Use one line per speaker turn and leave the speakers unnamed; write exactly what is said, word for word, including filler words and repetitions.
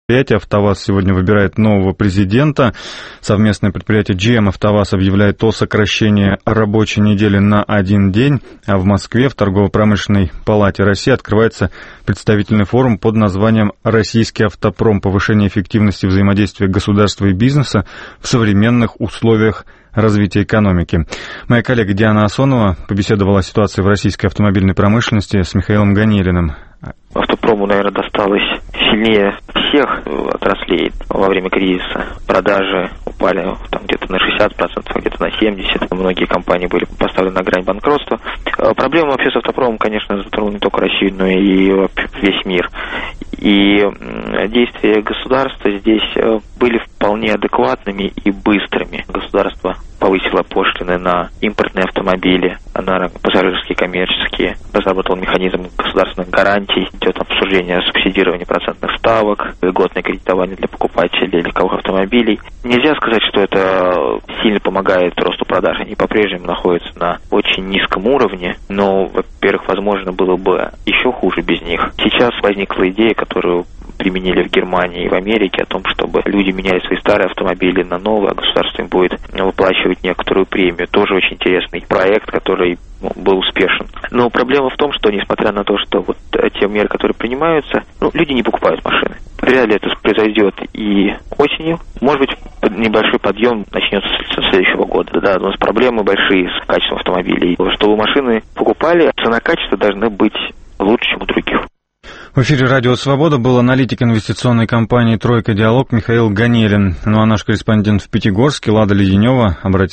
АвтоВАЗ сегодня выбирает нового президента. Совместное предприятие джи эм АвтоВАЗ объявляет о сокращении рабочей недели на один день. А в Москве в Торгово-промышленной палате России открывается представительный форум под названием «Российский автопром. Повышение эффективности взаимодействия государства и бизнеса в современных условиях развития экономики». Моя коллега Диана Асонова побеседовала о ситуации в российской автомобильной промышленности с Михаилом Ганелиным.
Автопрому, наверное, досталось сильнее всех отраслей во время кризиса. Продажи упали там где-то на шестьдесят процентов, где-то на семьдесят процентов. Многие компании были поставлены на грань банкротства. Проблема вообще с автопромом, конечно, затронула не только Россию, но и весь мир. И действия государства здесь были вполне адекватными и быстрыми. Государство повысило пошлины на импортные автомобили, на пассажирские, коммерческие, разработал механизм государственных гарантий, идет обсуждение субсидирования процентных ставок, льготное кредитование для покупателей легковых автомобилей. Нельзя сказать, что это сильно помогает росту продаж. Они по-прежнему находятся на очень низком уровне, но, во-первых, возможно, было бы еще хуже без них. Сейчас возникла идея, которую применили в Германии и в Америке, о том, чтобы люди меняли свои старые автомобили на новые, а государство им будет выплачивать некоторую премию. Тоже очень интересный проект, который был успешен. Но проблема в том, что, несмотря на то, что вот те меры, которые принимаются, ну, люди не покупают машины. Вряд ли это произойдет и осенью. Может быть, небольшой подъем начнется с следующего года. Да, у нас проблемы большие с качеством автомобилей. Чтобы машины покупали, цена-качество должны быть лучше, чем у других.
В эфире «Радио Свобода» был аналитик инвестиционной компании «Тройка Диалог» Михаил Ганелин. Ну а наш корреспондент в Пятигорске Лада Леденева обратилась